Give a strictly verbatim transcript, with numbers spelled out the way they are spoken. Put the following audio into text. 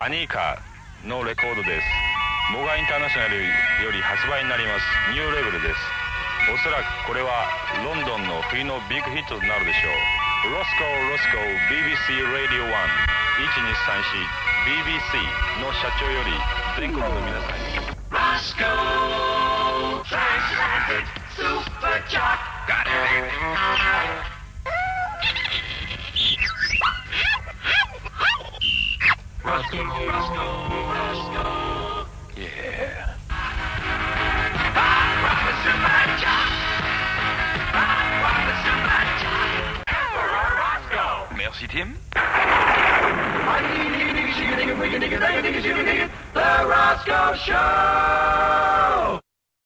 アニーカのレコードです。モガインターナショナルより発売になりますニューレベルです。おそらくこれはロンドンの冬のビッグヒットとなるでしょう。ロスコロスコ ビービーシー ラディオワン いちにさんよん ビービーシー の社長より全国の皆さんに Roscoe Transplanted Super Choc Got it Roscoe Roscoe Roscoe Yeah I promise you my job I promise you my job Emperor Roscoe Merci Tim. The Roscoe Show